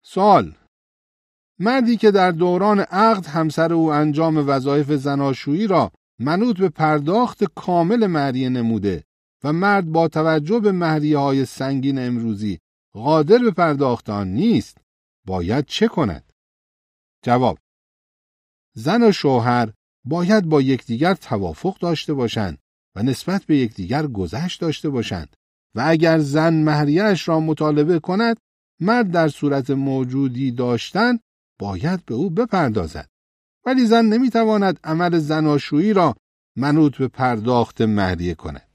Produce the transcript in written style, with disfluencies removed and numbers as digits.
سوال: مردی که در دوران عقد همسر او انجام وظایف زناشویی را منوط به پرداخت کامل مهریه نموده و مرد با توجه به مهریه‌های سنگین امروزی قادر به پرداخت آن نیست، باید چه کند؟ جواب: زن و شوهر باید با یکدیگر توافق داشته باشند و نسبت به یکدیگر گذشت داشته باشند و اگر زن مهریه‌اش را مطالبه کند، مرد در صورت موجودی داشتن باید به او بپردازد. ولی زن نمیتواند عمل زناشویی را منوط به پرداخت مهریه کند.